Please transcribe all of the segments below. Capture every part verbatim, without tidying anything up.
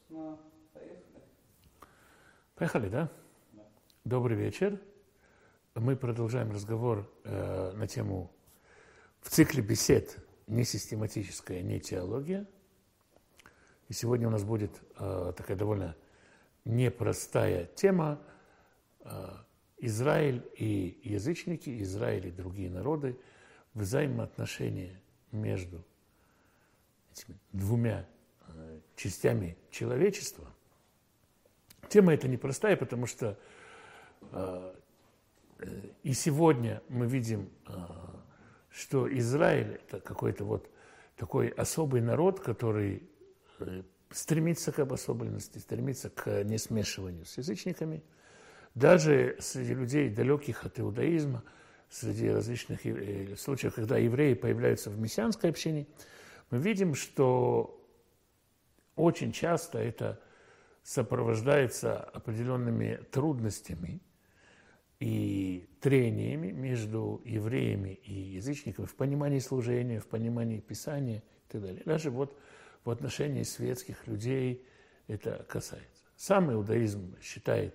Ну, поехали. Поехали, да? Да. Добрый вечер. Мы продолжаем разговор э, на тему в цикле бесед «Не систематическая, не теология». И сегодня у нас будет э, такая довольно непростая тема э, Израиль и язычники, Израиль и другие народы, взаимоотношения между этими двумя э, частями человечества. Тема эта непростая, потому что э, и сегодня мы видим, э, что Израиль – это какой-то вот такой особый народ, который э, стремится к обособленности, стремится к несмешиванию с язычниками. Даже среди людей, далеких от иудаизма, среди различных э, случаев, когда евреи появляются в мессианской общине, мы видим, что очень часто это сопровождается определенными трудностями и трениями между евреями и язычниками в понимании служения, в понимании Писания и так далее. Даже вот в отношении светских людей это касается. Сам иудаизм считает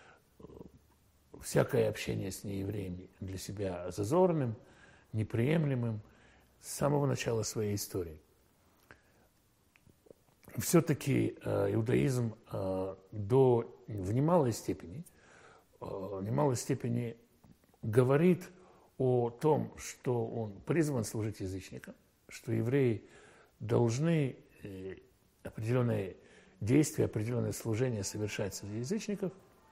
всякое общение с неевреями для себя зазорным, неприемлемым с самого начала своей истории. Все-таки э, иудаизм э, до, в немалой степени, э, в немалой степени говорит о том, что он призван служить язычникам, что евреи должны э, определенные действия, определенное служение совершать среди язычников.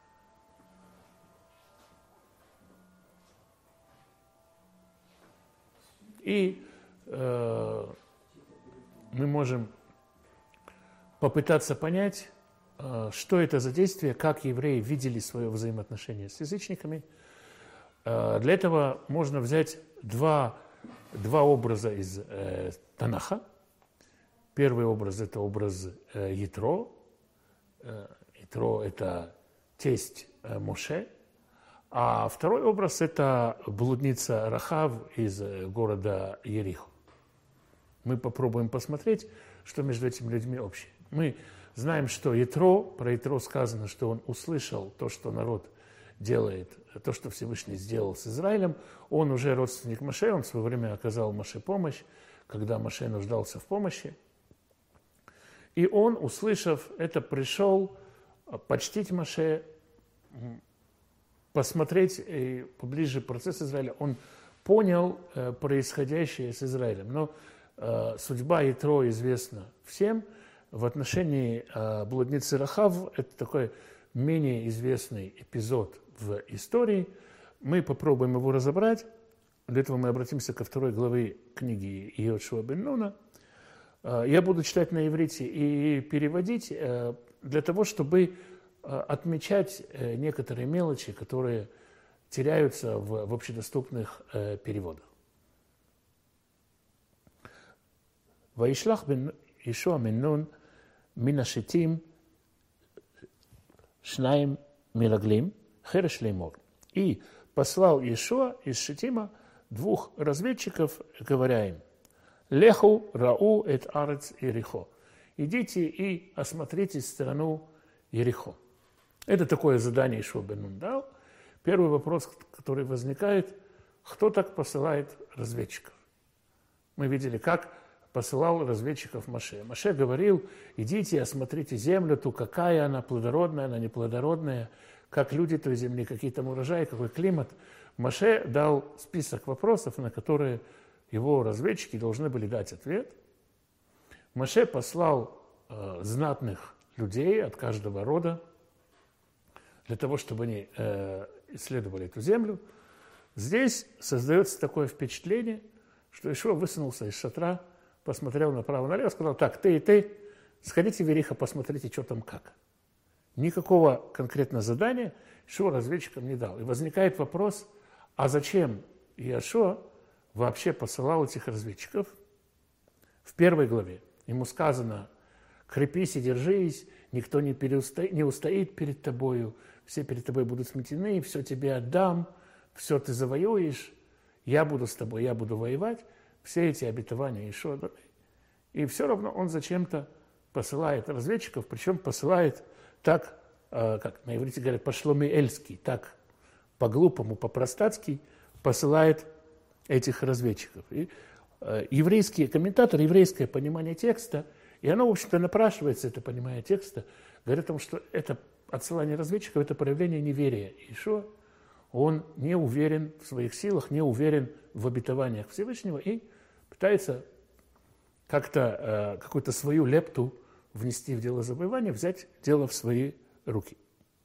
И э, мы можем попытаться понять, что это за действие, как евреи видели свое взаимоотношение с язычниками. Для этого можно взять два, два образа из э, Танаха. Первый образ – это образ э, Ятро. Э, Ятро – это тесть э, Моше. А второй образ – это блудница Рахав из э, города Ерихо. Мы попробуем посмотреть, что между этими людьми общее. Мы знаем, что Ятро, про Ятро сказано, что он услышал то, что народ делает, то, что Всевышний сделал с Израилем. Он уже родственник Моше, он в свое время оказал Моше помощь, когда Моше нуждался в помощи. И он, услышав это, пришел почтить Моше, посмотреть поближе процесс Израиля. Он понял происходящее с Израилем. Но судьба Ятро известна всем. В отношении э, блудницы Рахав это такой менее известный эпизод в истории. Мы попробуем его разобрать. Для этого мы обратимся ко второй главе книги Йошуа бен Нуна. Э, я буду читать на иврите и переводить э, для того, чтобы э, отмечать э, некоторые мелочи, которые теряются в, в общедоступных э, переводах. Ваишлах бен Йошуа бен Нун מן השיטים שניים מרגלים, חרש לאמור. И послал Иешуа из Шитима двух разведчиков, говоря им: «Леху рау эт арец Ерихо». Идите и осмотрите страну Ерихо. Это такое задание Иешуа бен Нун дал. Первый вопрос, который возникает: кто так посылает разведчиков? Мы видели, как посылал разведчиков Моше. Моше говорил: идите, осмотрите землю, ту, какая она, плодородная, она неплодородная, как люди той земли, какие там урожаи, какой климат. Моше дал список вопросов, на которые его разведчики должны были дать ответ. Моше послал э, знатных людей от каждого рода для того, чтобы они э, исследовали эту землю. Здесь создается такое впечатление, что Иешуа высунулся из шатра, посмотрел направо-налево, сказал: так, ты и ты, сходите в Ерихо, посмотрите, что там как. Никакого конкретного задания Иешуа разведчикам не дал. И возникает вопрос: а зачем Иешуа вообще посылал этих разведчиков? В первой главе ему сказано: крепись и держись, никто не, переустоит, не устоит перед тобою, все перед тобой будут сметены, все тебе отдам, все ты завоюешь, я буду с тобой, я буду воевать. Все эти обетования Иешуа даны. И все равно он зачем-то посылает разведчиков, причем посылает так, как на иврите говорят, по-шломиэльски, так по-глупому, по-простацки посылает этих разведчиков. И э, еврейские комментаторы, еврейское понимание текста, и оно, в общем-то, напрашивается, это понимание текста, говорит о том, что это отсылание разведчиков, это проявление неверия. Иешуа, он не уверен в своих силах, не уверен в обетованиях Всевышнего и пытается как-то э, какую-то свою лепту внести в дело завоевания, взять дело в свои руки.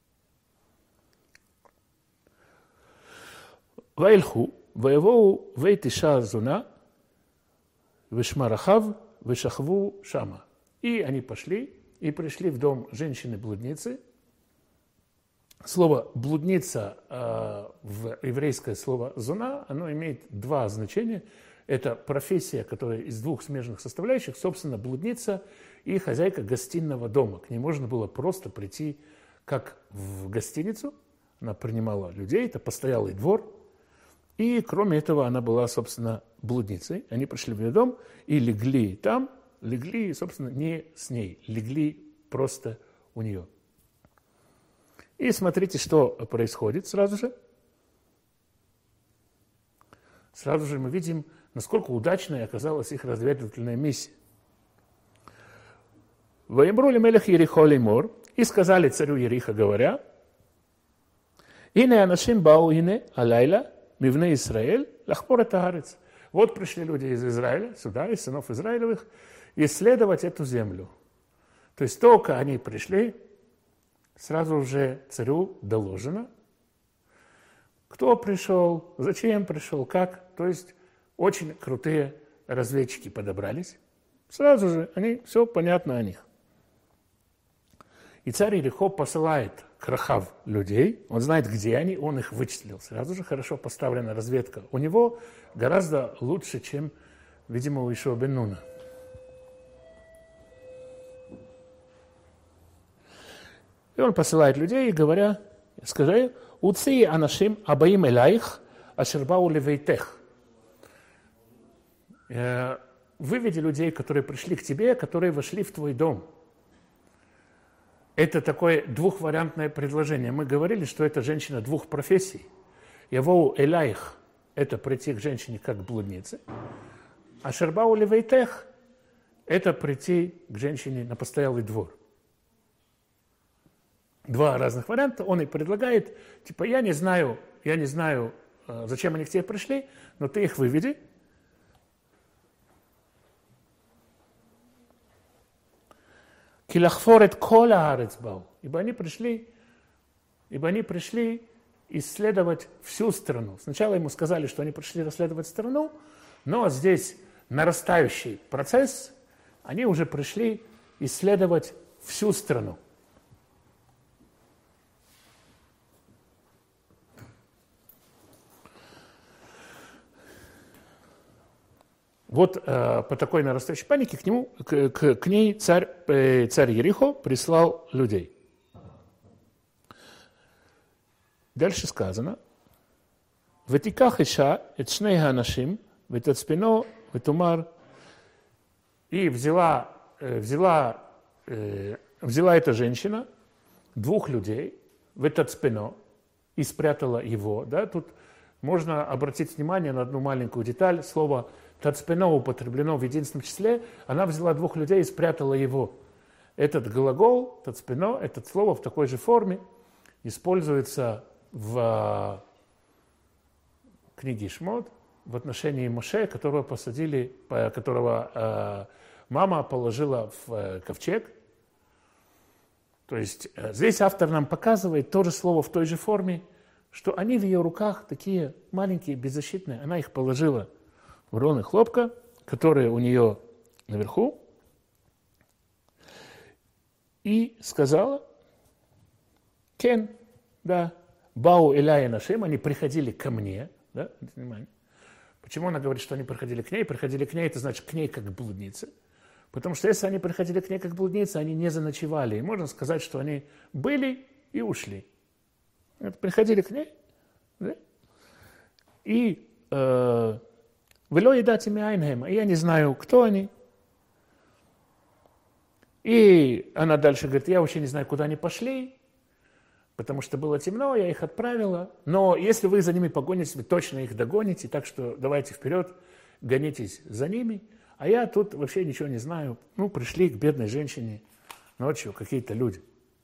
Ваильху, воевоу вейтиша зуна, вишмарахав, вишахву шама. И они пошли и пришли в дом женщины-блудницы. Слово «блудница» э, в еврейское слово «зуна», оно имеет два значения. Это профессия, которая из двух смежных составляющих, собственно, блудница и хозяйка гостиного дома. К ней можно было просто прийти как в гостиницу. Она принимала людей, это постоялый двор. И, кроме этого, она была, собственно, блудницей. Они пришли в ее дом и легли там, легли, собственно, не с ней, легли просто у нее. И смотрите, что происходит сразу же. Сразу же мы видим, насколько удачной оказалась их разведывательная миссия. «Ваимрули мелех Ерихо леймор», и сказали царю Ериха, говоря, «Ине анашим бау ине алайла мивне Исраэль лахпор эт хаарец». Вот пришли люди из Израиля, сюда, из сынов Израилевых, исследовать эту землю. То есть только они пришли, сразу же царю доложено, кто пришел, зачем пришел, как. То есть очень крутые разведчики подобрались. Сразу же они, все понятно о них. И царь Ерихо посылает к Рахав людей, он знает, где они, он их вычислил. Сразу же хорошо поставлена разведка. У него гораздо лучше, чем, видимо, у Иешуа бен Нуна. И он посылает людей, говоря, скажи, «Уци анашим абаим элайх ашербау левейтех». Выведи людей, которые пришли к тебе, которые вошли в твой дом. Это такое двухвариантное предложение. Мы говорили, что это женщина двух профессий. Явоу элайх – это прийти к женщине как к блуднице. А шербау левейтех – это прийти к женщине на постоялый двор. Два разных варианта. Он и предлагает, типа, я не знаю, я не знаю, зачем они к тебе пришли, но ты их выведи. Килахфорет кола арецбау. Ибо они пришли, ибо они пришли исследовать всю страну. Сначала ему сказали, что они пришли расследовать страну, но здесь нарастающий процесс, они уже пришли исследовать всю страну. Вот э, по такой нарастающей панике к нему, к, к, к ней царь, э, царь Ерихо прислал людей. Дальше сказано: «Ватиках иша эт шней ханашим ветацпино ветумар». И взяла, э, взяла, э, взяла эта женщина двух людей, ветацпино, и спрятала его. Да? Тут можно обратить внимание на одну маленькую деталь. Слово «тацпено» употреблено в единственном числе. Она взяла двух людей и спрятала его. Этот глагол «тацпено», это слово в такой же форме используется в книге Шмот в отношении Моше, которого посадили, которого э, мама положила в э, ковчег. То есть э, здесь автор нам показывает то же слово в той же форме, что они в ее руках такие маленькие, беззащитные. Она их положила в рулоны хлопка, которые у нее наверху, и сказала: «Кен, да, бау эляя нашим», они приходили ко мне. Да? Внимание. Почему она говорит, что они приходили к ней? Приходили к ней, это значит к ней как к блуднице. Потому что если они приходили к ней как к блуднице, они не заночевали. И можно сказать, что они были и ушли. Приходили к ней, да? И э, «Вело едать имя Айнхема», и я не знаю, кто они. И она дальше говорит, я вообще не знаю, куда они пошли, потому что было темно, я их отправила. Но если вы за ними погонитесь, вы точно их догоните, так что давайте вперед, гонитесь за ними. А я тут вообще ничего не знаю. Ну, пришли к бедной женщине ночью какие-то люди.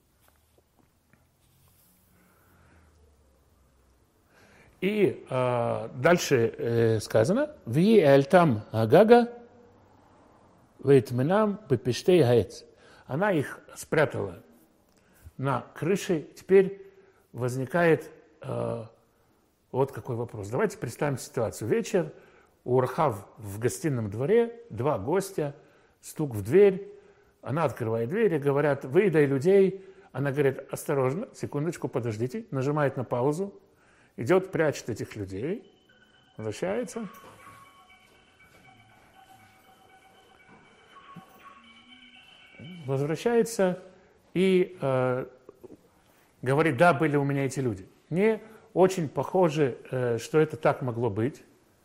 И э, дальше э, сказано, «Ви эльтам агага, вейтменам бепештей гаец». Она их спрятала на крыше. Теперь возникает э, вот какой вопрос. Давайте представим ситуацию. Вечер, у Рахав в гостином дворе, два гостя, стук в дверь. Она открывает дверь и говорят, выдай людей. Она говорит, осторожно, секундочку, подождите. Нажимает на паузу. Идет, прячет этих людей, возвращается. Возвращается и э, говорит, да, были у меня эти люди. Мне очень похоже, э, что это так могло быть.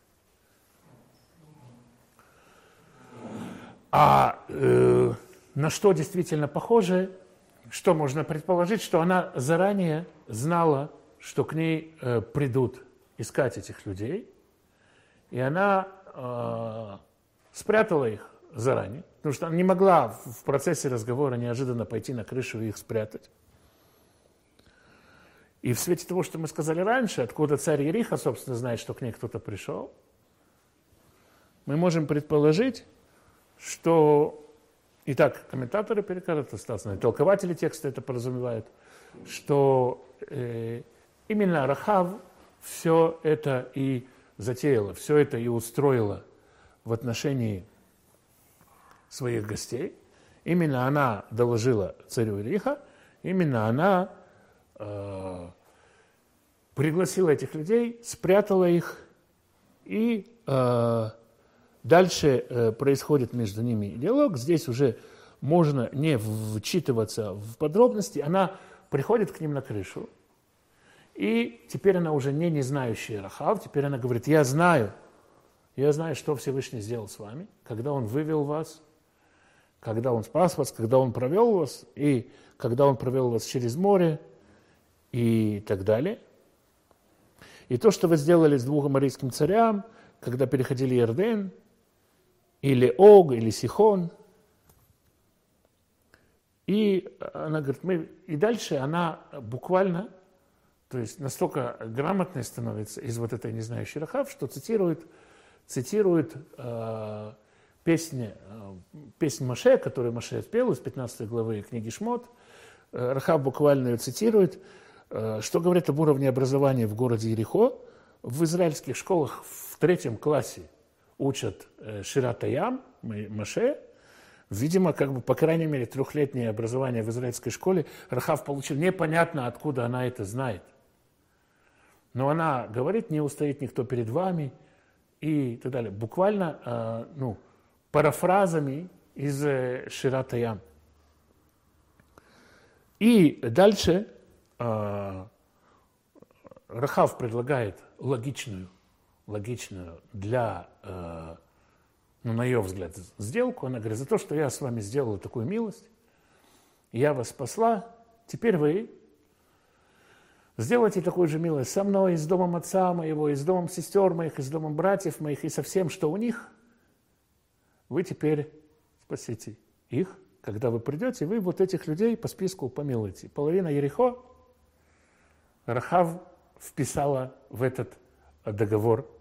А э, на что действительно похоже, что можно предположить, что она заранее знала, что к ней э, придут искать этих людей, и она э, спрятала их заранее, потому что она не могла в процессе разговора неожиданно пойти на крышу и их спрятать. И в свете того, что мы сказали раньше, откуда царь Ериха, собственно, знает, что к ней кто-то пришел, мы можем предположить, что, и так комментаторы перекладывают, толкователи текста это подразумевают, что э, именно Рахав все это и затеяла, все это и устроила в отношении своих гостей. Именно она доложила царю Ериха, именно она э, пригласила этих людей, спрятала их, и э, дальше э, происходит между ними диалог. Здесь уже можно не вчитываться в подробности. Она приходит к ним на крышу, и теперь она уже не незнающая Рахав, теперь она говорит, я знаю, я знаю, что Всевышний сделал с вами, когда Он вывел вас, когда Он спас вас, когда Он провел вас, и когда Он провел вас через море, и так далее. И то, что вы сделали с двум аморейским царям, когда переходили Иорден, или Ог, или Сихон. И она говорит, мы... и дальше она буквально, то есть настолько грамотной становится из вот этой незнающей Рахав, что цитирует, цитирует э, песни, э, песнь Моше, которую Моше спел из пятнадцатой главы книги Шмот. Э, Рахав буквально ее цитирует, э, что говорит об уровне образования в городе Ерихо. В израильских школах в третьем классе учат э, Шират Аям, Моше. Видимо, как бы, по крайней мере, трехлетнее образование в израильской школе Рахав получил. Непонятно, откуда она это знает. Но она говорит, не устоит никто перед вами и так далее. Буквально, э, ну, парафразами из э, Шират Аям. И дальше э, Рахав предлагает логичную, логичную для, э, ну, на ее взгляд, сделку. Она говорит, за то, что я с вами сделала такую милость, я вас спасла, теперь вы сделайте такую же милость со мной, и с домом отца моего, и с домом сестер моих, и с домом братьев моих, и со всем, что у них. Вы теперь спасите их, когда вы придете, вы вот этих людей по списку помилуете. Половина Ерихо Рахав вписала в этот договор.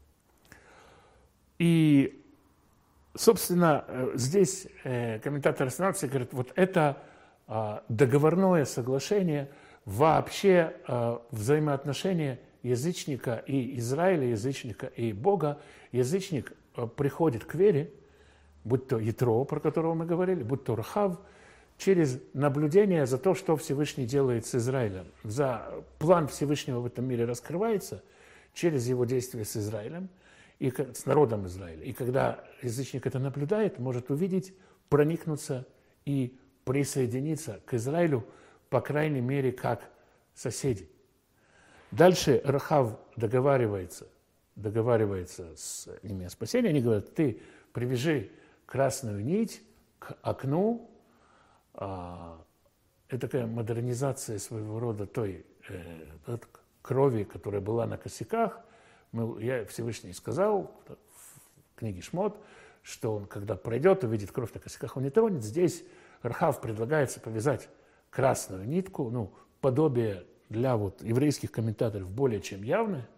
И, собственно, здесь комментатор останавливается и говорит, вот это договорное соглашение, вообще взаимоотношения язычника и Израиля, язычника и Бога. Язычник приходит к вере, будь то Ятро, про которого мы говорили, будь то Рахав, через наблюдение за то, что Всевышний делает с Израилем. За план Всевышнего в этом мире раскрывается через его действия с Израилем, и с народом Израиля. И когда язычник это наблюдает, может увидеть, проникнуться и присоединиться к Израилю, по крайней мере, как соседи. Дальше Рахав договаривается, договаривается с ними о спасении. Они говорят, ты привяжи красную нить к окну, это такая модернизация своего рода той э, крови, которая была на косяках. Мы, я Всевышний сказал в книге Шмот, что он, когда пройдет, увидит кровь на косяках, он не тронет. Здесь Рахав предлагается повязать красную нитку, ну, подобие для вот еврейских комментаторов более чем явное.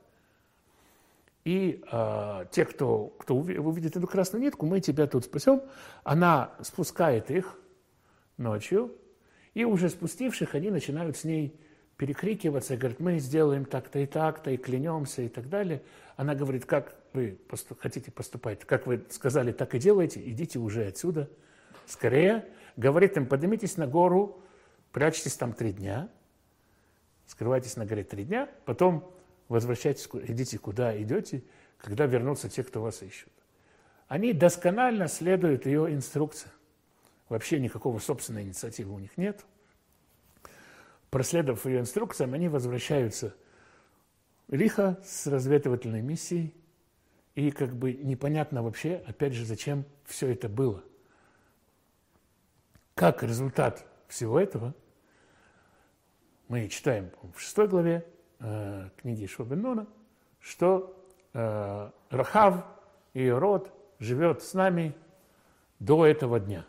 И э, те, кто, кто увидит эту красную нитку, мы тебя тут спасем. Она спускает их ночью, и уже спустивших они начинают с ней перекрикиваться, и говорят, мы сделаем так-то и так-то, и клянемся, и так далее. Она говорит, как вы поступ- хотите поступать, как вы сказали, так и делайте, идите уже отсюда, скорее. Говорит им, поднимитесь на гору, прячьтесь там три дня, скрывайтесь на горе три дня, потом возвращайтесь, идите куда идете, когда вернутся те, кто вас ищут. Они досконально следуют ее инструкциям. Вообще никакого собственной инициативы у них нет. Проследовав ее инструкциям, они возвращаются в Иерихон с разведывательной миссией. И как бы непонятно вообще, опять же, зачем все это было. Как результат всего этого, мы читаем в шестой главе э, книги Йошуа бен Нуна, что э, Рахав и ее род живет с нами до этого дня.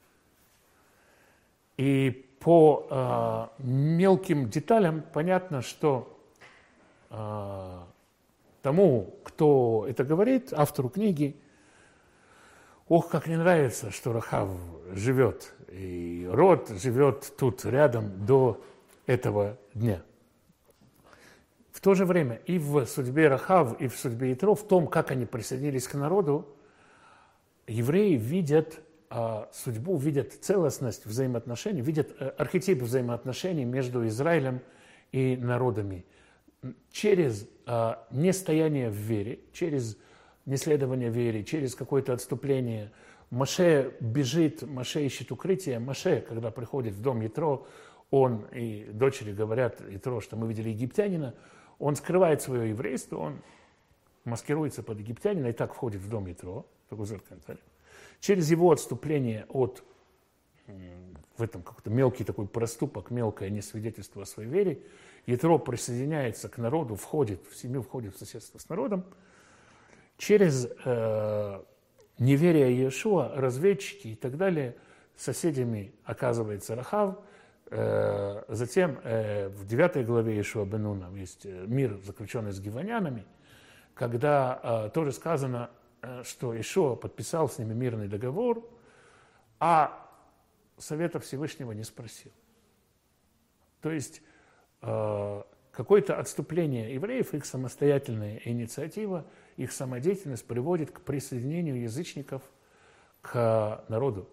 И по э, мелким деталям понятно, что э, тому, кто это говорит, автору книги, ох, как не нравится, что Рахав живет, и род живет тут рядом до этого дня. В то же время и в судьбе Рахав, и в судьбе Итро, в том, как они присоединились к народу, евреи видят а, судьбу, видят целостность взаимоотношений, видят а, архетип взаимоотношений между Израилем и народами. Через а, нестояние в вере, через неследование вере, через какое-то отступление. Моше бежит, Моше ищет укрытие. Моше, когда приходит в дом Итро, он и дочери говорят Итро, что мы видели египтянина, он скрывает свое еврейство, он маскируется под египтянина и так входит в дом Итро, через его отступление от, в этом какой-то мелкий такой проступок, мелкое несвидетельство о своей вере, Итро присоединяется к народу, входит в семью, входит в соседство с народом. Через э, неверие Иешуа, разведчики и так далее, соседями оказывается Рахав. Э, затем э, в девятой главе Йошуа бен Нуна есть мир, заключенный с гиванянами, когда э, тоже сказано, э, что Иешуа подписал с ними мирный договор, а совета Всевышнего не спросил. То есть э, какое-то отступление евреев, их самостоятельная инициатива, их самодеятельность приводит к присоединению язычников к народу,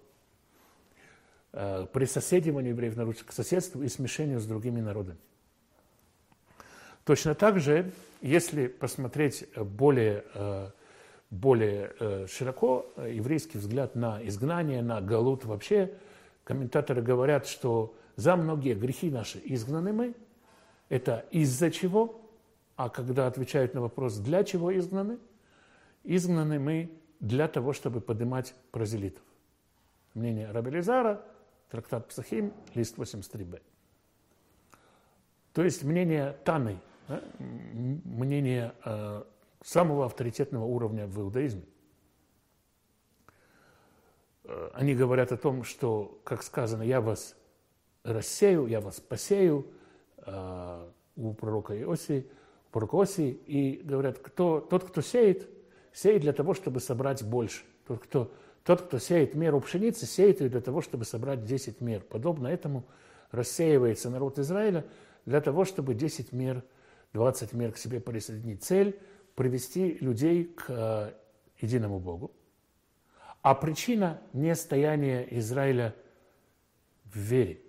к присоседиванию евреев народа, к соседству и смешению с другими народами. Точно так же, если посмотреть более, более широко, еврейский взгляд на изгнание, на галут вообще, комментаторы говорят, что за многие грехи наши изгнаны мы. Это из-за чего? А когда отвечают на вопрос, для чего изгнаны? Изгнаны мы для того, чтобы поднимать прозелитов. Мнение Раби Элиэзера, трактат Псахим, лист восемьдесят три бэ. То есть мнение Таны, да, мнение э, самого авторитетного уровня в иудаизме. Э, они говорят о том, что, как сказано, я вас рассею, я вас посею, э, у пророка Иосии, у пророка Осии, и говорят, кто, тот, кто сеет, сеет для того, чтобы собрать больше. Тот, кто Тот, кто сеет меру пшеницы, сеет ее для того, чтобы собрать десять мер. Подобно этому рассеивается народ Израиля для того, чтобы десять мер, двадцать мер к себе присоединить. Цель – привести людей к э, единому Богу. А причина – нестояния Израиля в вере.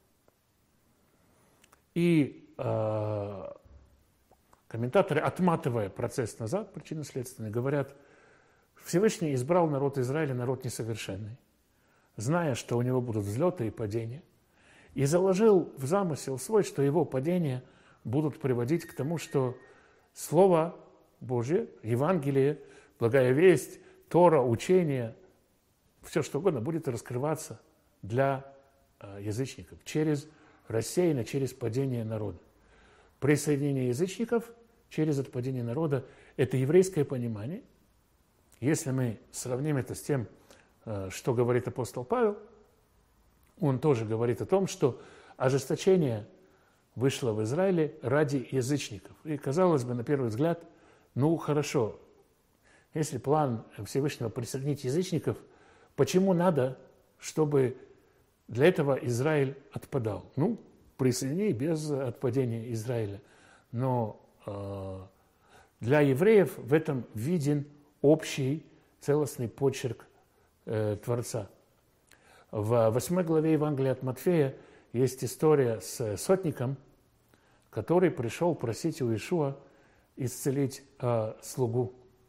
И э, комментаторы, отматывая процесс назад, причинно-следственный, говорят, Всевышний избрал народ Израиля, народ несовершенный, зная, что у него будут взлеты и падения, и заложил в замысел свой, что его падения будут приводить к тому, что Слово Божье, Евангелие, благая весть, Тора, учение, все что угодно будет раскрываться для язычников, через рассеяние, через падение народа. Присоединение язычников через отпадение народа – это еврейское понимание. Если мы сравним это с тем, что говорит апостол Павел, он тоже говорит о том, что ожесточение вышло в Израиле ради язычников. И, казалось бы, на первый взгляд, ну, хорошо, если план Всевышнего присоединить язычников, почему надо, чтобы для этого Израиль отпадал? Ну, присоедини без отпадения Израиля. Но э, для евреев в этом виден общий целостный почерк э, Творца. В восьмой главе Евангелия от Матфея есть история с сотником, который пришел просить у Иешуа исцелить э, слугу.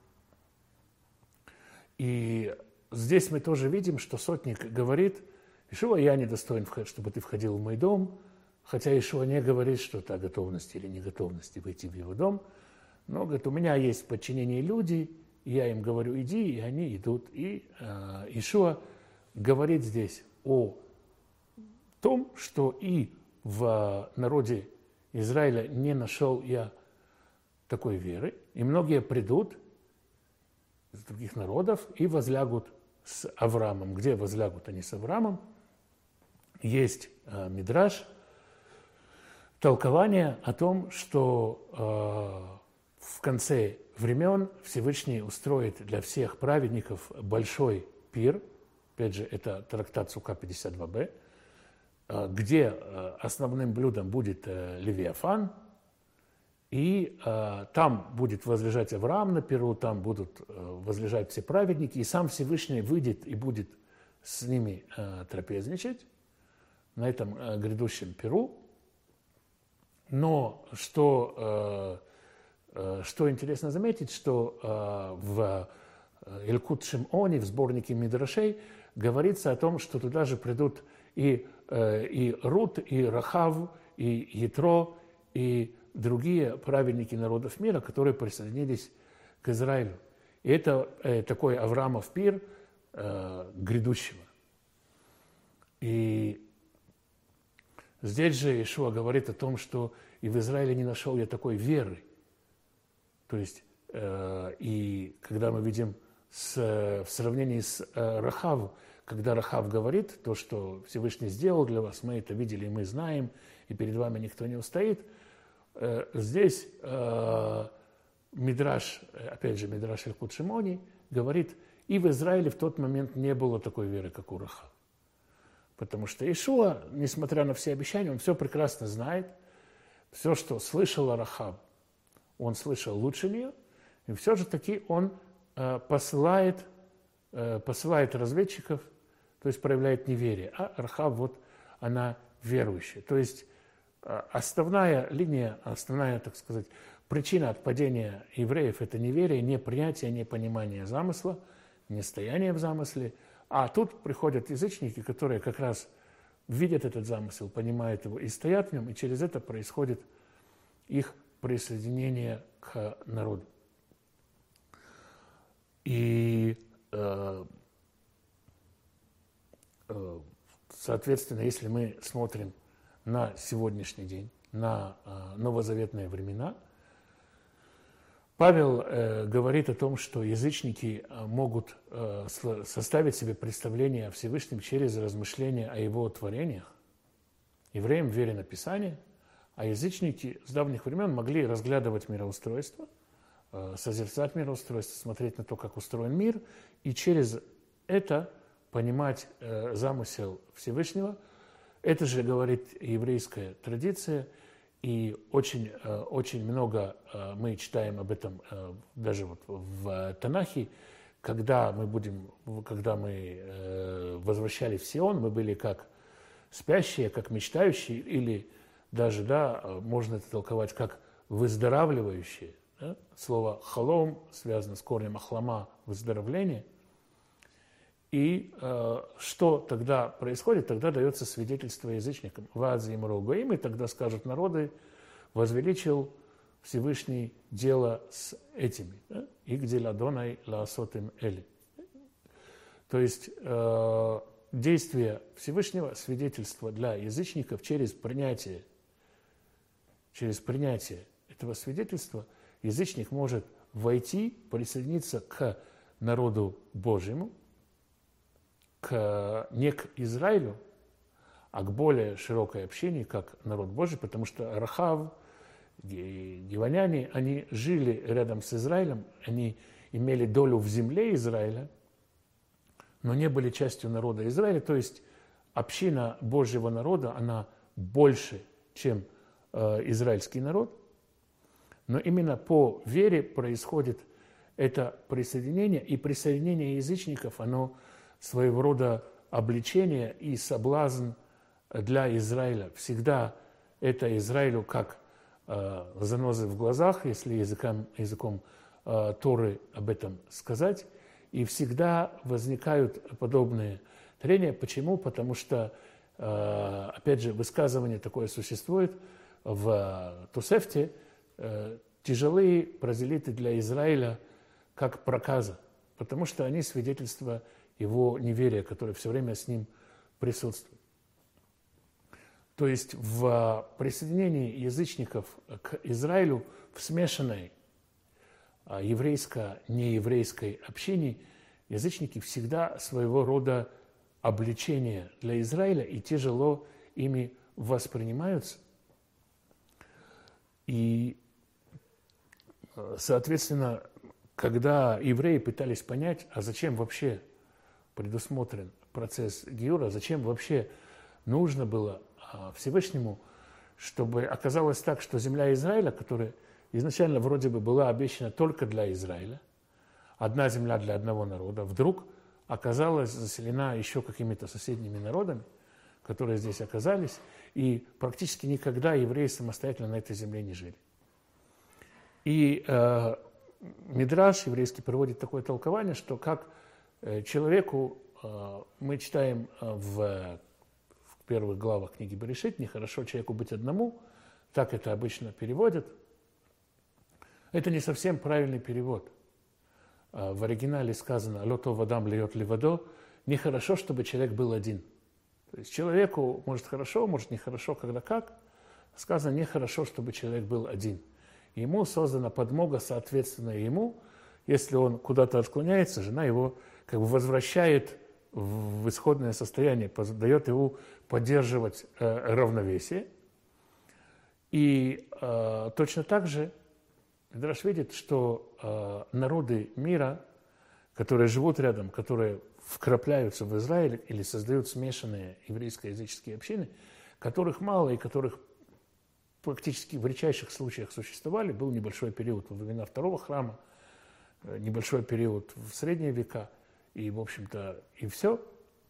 И здесь мы тоже видим, что сотник говорит: Иешуа, я недостоин, чтобы ты входил в мой дом, хотя Иешуа не говорит что-то о готовности или неготовности войти в его дом, но говорит: у меня есть в подчинении люди, и я им говорю: иди, и они идут. И э, Иешуа говорит здесь о том, что и в народе Израиля не нашел я такой веры, и многие придут из других народов и возлягут с Авраамом. Где возлягут они с Авраамом? Есть э, мидраш, толкование о том, что э, в конце времен Всевышний устроит для всех праведников большой пир. Опять же, это трактат Сука пятьдесят два бэ, э, где э, основным блюдом будет э, Левиафан, и э, там будет возлежать Авраам на пиру, там будут э, возлежать все праведники, и сам Всевышний выйдет и будет с ними э, трапезничать на этом э, грядущем пиру. Но что, э, э, что интересно заметить, что э, в Илькут Шимони, в сборнике Мидрашей, говорится о том, что туда же придут и, э, и Рут, и Рахав, и Ятро, и другие праведники народов мира, которые присоединились к Израилю. И это э, такой Авраамов пир э, грядущего. И здесь же Иешуа говорит о том, что и в Израиле не нашел я такой веры. То есть, э, и когда мы видим с, в сравнении с э, Рахав, когда Рахав говорит то, что Всевышний сделал для вас, мы это видели, мы знаем, и перед вами никто не устоит, э, здесь э, Мидраш, опять же, Мидраш Илькут Шимони говорит, и в Израиле в тот момент не было такой веры, как у Рахав. Потому что Иешуа, несмотря на все обещания, он все прекрасно знает. Все, что слышал Рахав, он слышал лучше нее. И все же таки он э, посылает, э, посылает разведчиков, то есть проявляет неверие. А Рахав, вот она верующая. То есть э, основная линия, основная, так сказать, причина отпадения евреев – это неверие, непринятие, непонимание замысла, нестояние в замысле. А тут приходят язычники, которые как раз видят этот замысел, понимают его и стоят в нем, и через это происходит их присоединение к народу. И, э, э, соответственно, если мы смотрим на сегодняшний день, на э, новозаветные времена, Павел э, говорит о том, что язычники э, могут э, составить себе представление о Всевышнем через размышления о его творениях. Евреям верено Писание, а язычники с давних времен могли разглядывать мироустройство, э, созерцать мироустройство, смотреть на то, как устроен мир, и через это понимать э, замысел Всевышнего. Это же говорит еврейская традиция. И очень, очень много мы читаем об этом даже вот в Танахе, когда мы, будем, когда мы возвращались в Сион, мы были как спящие, как мечтающие, или даже, да, можно это толковать как выздоравливающие. Да? Слово «халом» связано с корнем «ахлама» – выздоровление. И э, что тогда происходит? Тогда дается свидетельство язычникам. «Ваадзи им рогаим», и тогда скажут народы, возвеличил Всевышний дело с этими. «И где ладонай лаасот им эли». То есть э, действие Всевышнего, свидетельство для язычников через принятие, через принятие этого свидетельства язычник может войти, присоединиться к народу Божьему, к, не к Израилю, а к более широкой общине, как народ Божий, потому что Рахав, гиваняне, они жили рядом с Израилем, они имели долю в земле Израиля, но не были частью народа Израиля, то есть община Божьего народа, она больше, чем э, израильский народ, но именно по вере происходит это присоединение, и присоединение язычников, оно своего рода обличение и соблазн для Израиля. Всегда это Израилю как э, занозы в глазах, если языком, языком э, Торы об этом сказать, и всегда возникают подобные трения. Почему? Потому что, э, опять же, высказывание такое существует в Тосефте, э, тяжелые прозелиты для Израиля как проказа, потому что они свидетельство его неверия, которое все время с ним присутствует. То есть в присоединении язычников к Израилю в смешанной еврейско-нееврейской общине язычники всегда своего рода обличение для Израиля и тяжело ими воспринимаются. И, соответственно, когда евреи пытались понять, а зачем вообще предусмотрен процесс гиура, зачем вообще нужно было Всевышнему, чтобы оказалось так, что земля Израиля, которая изначально вроде бы была обещана только для Израиля, одна земля для одного народа, вдруг оказалась заселена еще какими-то соседними народами, которые здесь оказались, и практически никогда евреи самостоятельно на этой земле не жили. И э, Мидраш еврейский приводит такое толкование, что как э, человеку, э, мы читаем э, в, в первых главах книги Берешит, нехорошо человеку быть одному, так это обычно переводят. Это не совсем правильный перевод. Э, в оригинале сказано «Лото вадам льет ливадо», нехорошо, чтобы человек был один. То есть человеку может хорошо, может нехорошо, когда как. Сказано нехорошо, чтобы человек был один. Ему создана подмога, соответственно, ему. Если он куда-то отклоняется, жена его как бы возвращает в исходное состояние, дает ему поддерживать э, равновесие. И э, точно так же Мидраш видит, что э, народы мира, которые живут рядом, которые вкрапляются в Израиль или создают смешанные еврейско-языческие общины, которых мало и которых практически в редчайших случаях существовали, был небольшой период во времена второго храма, небольшой период в средние века, и, в общем-то, и все.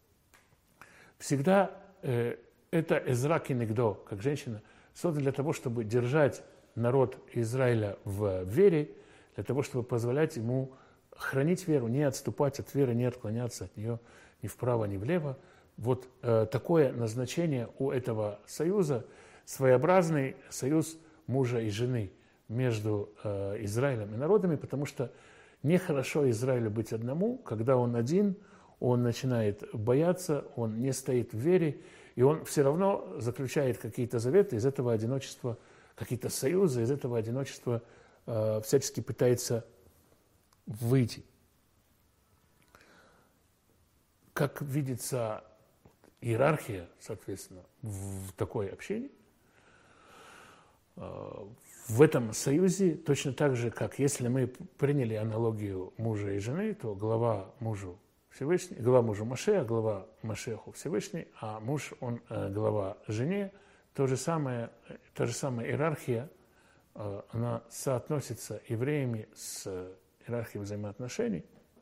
Всегда э, это Эзра кенегдо, как женщина, создан для того, чтобы держать народ Израиля в вере, для того, чтобы позволять ему хранить веру, не отступать от веры, не отклоняться от нее ни вправо, ни влево. Вот э, такое назначение у этого союза, своеобразный союз мужа и жены между э, Израилем и народами, потому что нехорошо Израилю быть одному, когда он один, он начинает бояться, он не стоит в вере, и он все равно заключает какие-то заветы, из этого одиночества, какие-то союзы, из этого одиночества э, всячески пытается выйти. Как видится иерархия, соответственно, в такой общине, в этом союзе точно так же, как если мы приняли аналогию мужа и жены, то глава мужу Всевышний, глава мужу Моше, а глава Машеху Всевышний, а муж, он глава жене, то же самое, та же самая иерархия, она соотносится евреями с иерархией взаимоотношений.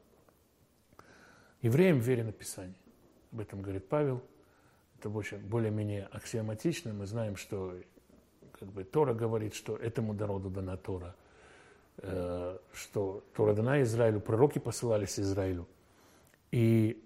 Евреям верено Писание. Об этом говорит Павел. Это более-менее аксиоматично. Мы знаем, что как бы Тора говорит, что этому народу дана Тора, э, что Тора дана Израилю, пророки посылались Израилю. И,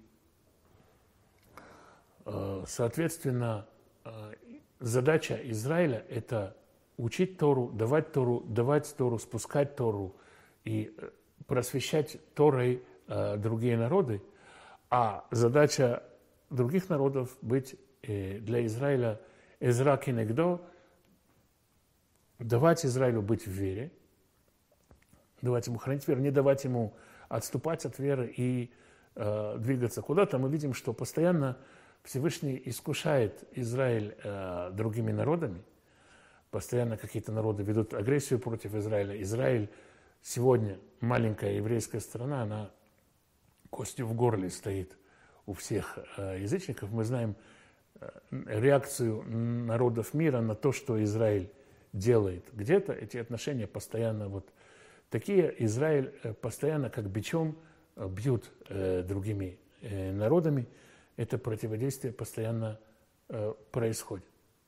э, соответственно, э, задача Израиля – это учить Тору, давать Тору, давать Тору, спускать Тору и просвещать Торой э, другие народы. А задача других народов быть для Израиля эзра кенегдо, давать Израилю быть в вере, давать ему хранить веру, не давать ему отступать от веры и э, двигаться куда-то. Мы видим, что постоянно Всевышний искушает Израиль э, другими народами. Постоянно какие-то народы ведут агрессию против Израиля. Израиль сегодня, маленькая еврейская страна, она костью в горле стоит у всех э, язычников. Мы знаем э, реакцию народов мира на то, что Израиль делает. Где-то эти отношения постоянно вот такие. Израиль э, постоянно как бичом э, бьют э, другими э, народами. Это противодействие постоянно э, происходит.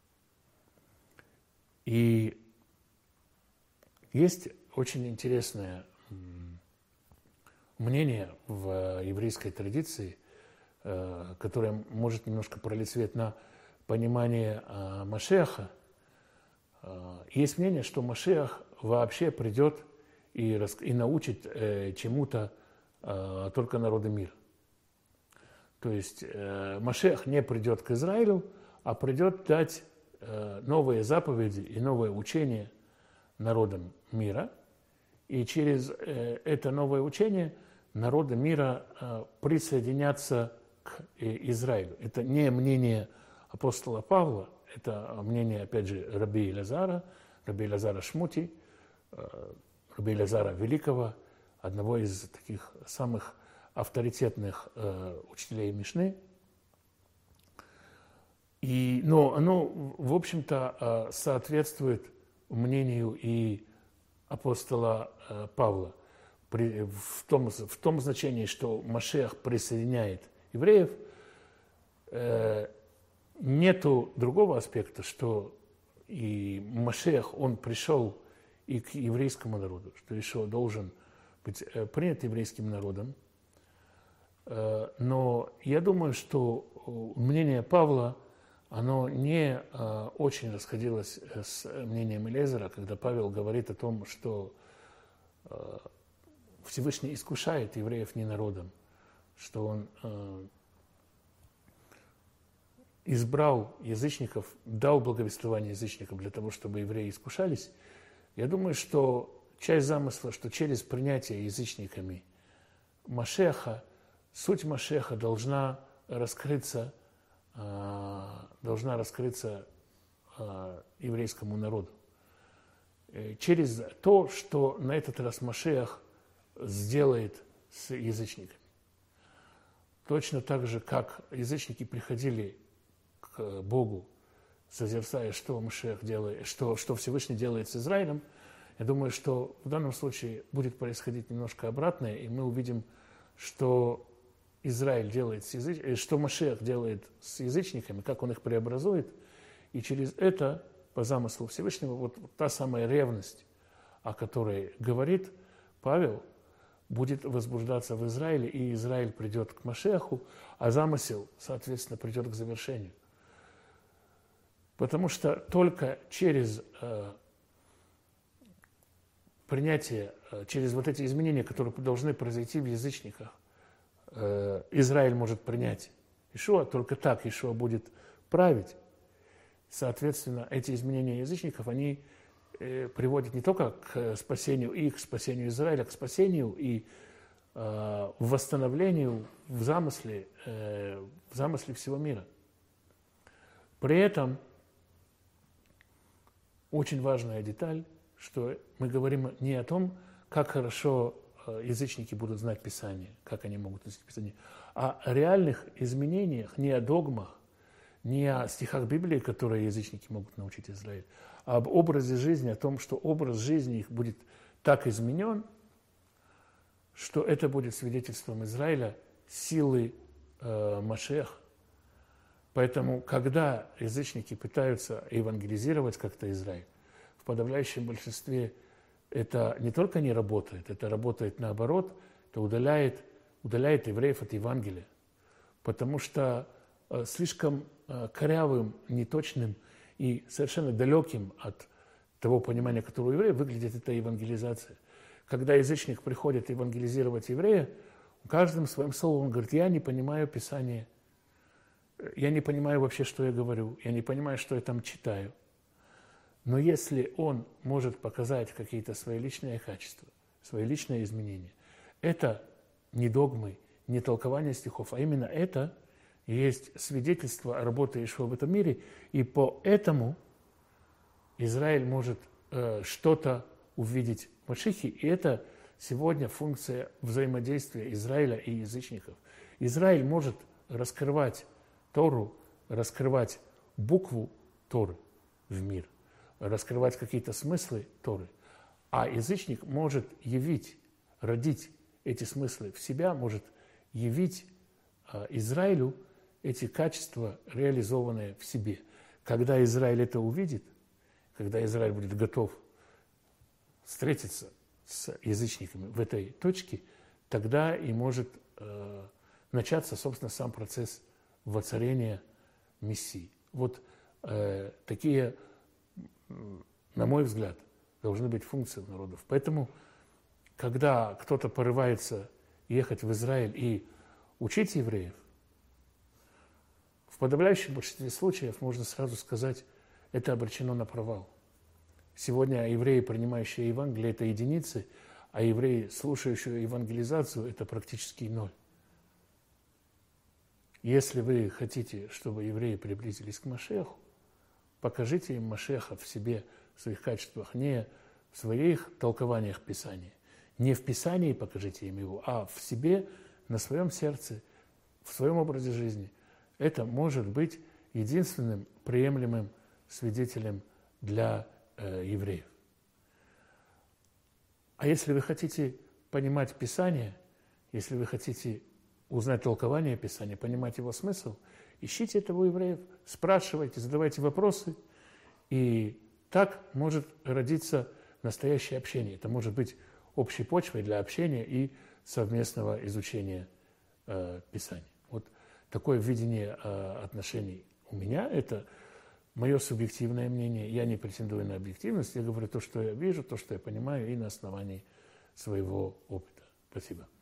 И есть очень интересное мнение в еврейской традиции, которое может немножко пролить свет на понимание Машиаха. Есть мнение, что Машиах вообще придет и, и научит чему-то только народы мира. То есть Машиах не придет к Израилю, а придет дать новые заповеди и новое учение народам мира. И через это новое учение народы мира присоединятся к Израилю. Это не мнение апостола Павла, это мнение, опять же, раби Элазара, раби Элазара Шмути, раби Элазара Великого, одного из таких самых авторитетных учителей Мишны. И, но оно, в общем-то, соответствует мнению и апостола Павла при, в, том, в том значении, что Машиах присоединяет евреев. Нету другого аспекта, что и Машиах, он пришел и к еврейскому народу, что еще должен быть принят еврейским народом. Но я думаю, что мнение Павла, оно не э, очень расходилось с мнением Элиэзера, когда Павел говорит о том, что э, Всевышний искушает евреев не народом, что он э, избрал язычников, дал благовествование язычникам для того, чтобы евреи искушались. Я думаю, что часть замысла, что через принятие язычниками Машиаха, суть Машиаха должна раскрыться должна раскрыться еврейскому народу. Через то, что на этот раз Машиах сделает с язычниками. Точно так же, как язычники приходили к Богу, созерцая, что Машиах делает, что, что Всевышний делает с Израилем, я думаю, что в данном случае будет происходить немножко обратное, и мы увидим, что Израиль делает с языч... что Машиах делает с язычниками, как он их преобразует, и через это, по замыслу Всевышнего, вот, вот та самая ревность, о которой говорит Павел, будет возбуждаться в Израиле, и Израиль придет к Машиаху, а замысел, соответственно, придет к завершению. Потому что только через э, принятие, э, через вот эти изменения, которые должны произойти в язычниках, Израиль может принять Иешуа, только так Иешуа будет править. Соответственно, эти изменения язычников, они приводят не только к спасению их, к спасению Израиля, к спасению и э, восстановлению в замысле, э, в замысле всего мира. При этом очень важная деталь, что мы говорим не о том, как хорошо язычники будут знать Писание, как они могут знать Писание, а о реальных изменениях, не о догмах, не о стихах Библии, которые язычники могут научить Израиль, а об образе жизни, о том, что образ жизни их будет так изменен, что это будет свидетельством Израиля силы э, Машиаха. Поэтому, когда язычники пытаются евангелизировать как-то Израиль, в подавляющем большинстве это не только не работает, это работает наоборот, это удаляет, удаляет евреев от Евангелия. Потому что э, слишком э, корявым, неточным и совершенно далеким от того понимания, которое у еврея выглядит эта евангелизация. Когда язычник приходит евангелизировать еврея, каждым своим словом он говорит: я не понимаю Писание, я не понимаю вообще, что я говорю, я не понимаю, что я там читаю. Но если он может показать какие-то свои личные качества, свои личные изменения, это не догмы, не толкование стихов, а именно это есть свидетельство о работе Иешуа в этом мире, и поэтому Израиль может э, что-то увидеть в Машихе, и это сегодня функция взаимодействия Израиля и язычников. Израиль может раскрывать Тору, раскрывать букву Торы в мир, раскрывать какие-то смыслы Торы, а язычник может явить, родить эти смыслы в себя, может явить э, Израилю эти качества, реализованные в себе. Когда Израиль это увидит, когда Израиль будет готов встретиться с язычниками в этой точке, тогда и может э, начаться, собственно, сам процесс воцарения Мессии. Вот э, такие, на мой взгляд, должны быть функции народов. Поэтому, когда кто-то порывается ехать в Израиль и учить евреев, в подавляющем большинстве случаев, можно сразу сказать, это обречено на провал. Сегодня евреи, принимающие Евангелие, это единицы, а евреи, слушающие евангелизацию, это практически ноль. Если вы хотите, чтобы евреи приблизились к Машиаху, покажите им Машиаха в себе, в своих качествах, не в своих толкованиях Писания, не в Писании покажите им его, а в себе, на своем сердце, в своем образе жизни. Это может быть единственным приемлемым свидетелем для э, евреев. А если вы хотите понимать Писание, если вы хотите узнать толкование Писания, понимать его смысл, ищите этого у евреев, спрашивайте, задавайте вопросы, и так может родиться настоящее общение. Это может быть общей почвой для общения и совместного изучения э, Писания. Вот такое видение э, отношений у меня, это мое субъективное мнение. Я не претендую на объективность, я говорю то, что я вижу, то, что я понимаю, и на основании своего опыта. Спасибо.